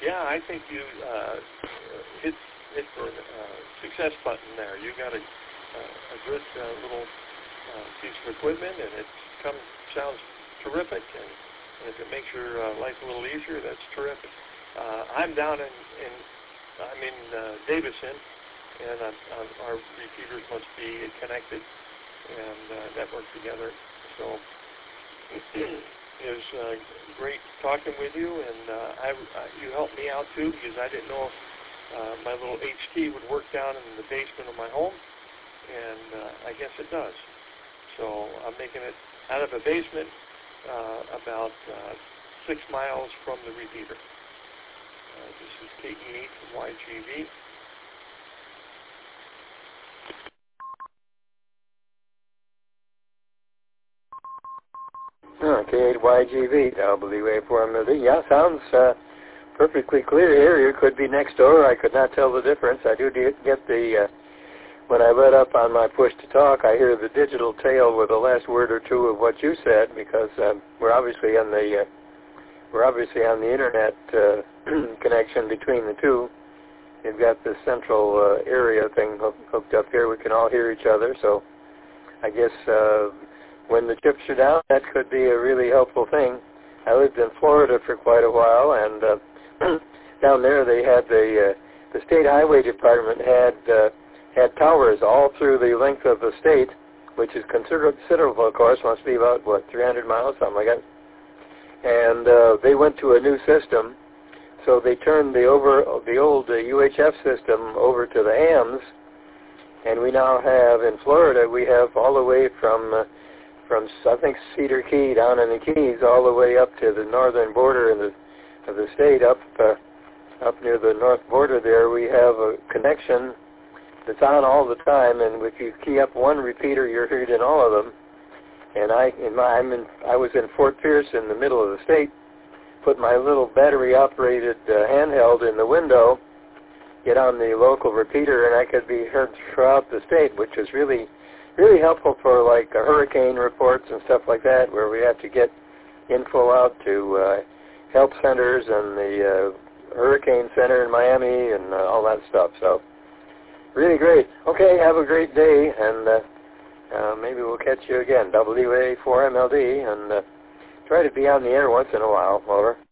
Yeah, I think you hit the success button there. You got a good little piece of equipment, and it sounds terrific. And if it makes your life a little easier, that's terrific. I'm down I'm in Davison, and our repeaters must be connected and networked together. So it was great talking with you, and you helped me out too, because I didn't know if my little HT would work down in the basement of my home, and I guess it does. So I'm making it out of a basement about 6 miles from the repeater. This is KE8 from YGV. K8YGV, WA4MLD. Yeah, sounds perfectly clear here. You could be next door. I could not tell the difference. I do get the, when I let up on my push to talk, I hear the digital tail with the last word or two of what you said, because we're obviously on the internet connection between the two. You've got the central area thing hooked up here. We can all hear each other, so I guess when the chips are down, that could be a really helpful thing. I lived in Florida for quite a while, and down there they had the state highway department had towers all through the length of the state, which is considerable, of course. Must be about 300 miles, something like that. And they went to a new system, so they turned the old UHF system over to the hams, and we now have in Florida, we have all the way from I think Cedar Key down in the Keys all the way up to the northern border of the state, up near the north border there. We have a connection that's on all the time, and if you key up one repeater, you're heard in all of them. And I was in Fort Pierce in the middle of the state, put my little battery-operated handheld in the window, get on the local repeater, and I could be heard throughout the state, which is really helpful for like hurricane reports and stuff like that, where we have to get info out to help centers and the Hurricane Center in Miami and all that stuff. So really great. Okay, have a great day, and maybe we'll catch you again. WA4MLD, and try to be on the air once in a while. Over.